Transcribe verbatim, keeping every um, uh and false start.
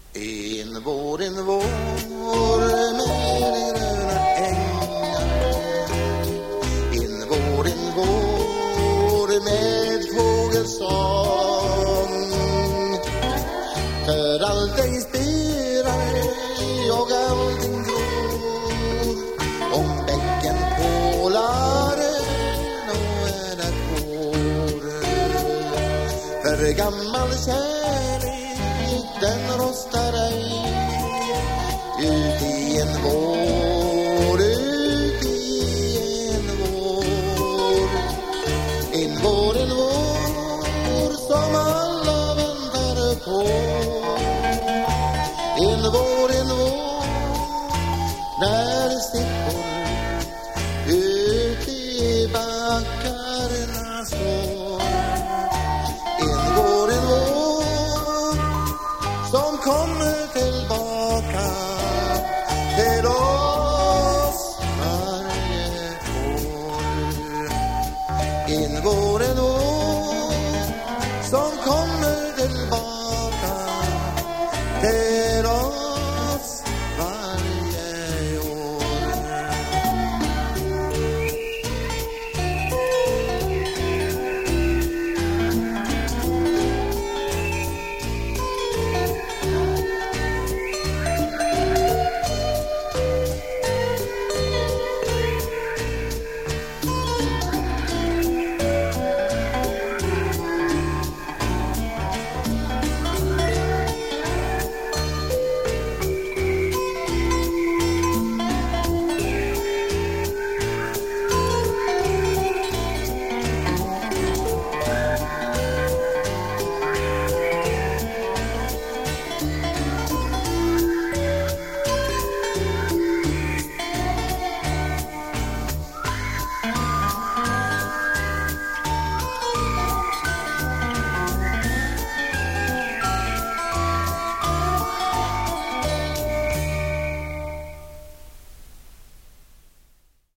En vår, en vår med gröna ängar, en vår, en vår med fågelsång. För allting spirar och allting gror, om bäcken pålar och är det går. För gammal kärlek den rostar ej, ut i en vår, ut i en vår. En vår, en vår som alla väntar på. En vår, en vår när stickor ut i backarna står. En vår, en vår som kommer tillbaka till oss varje år. En vår, en vår som kommer tillbaka till oss.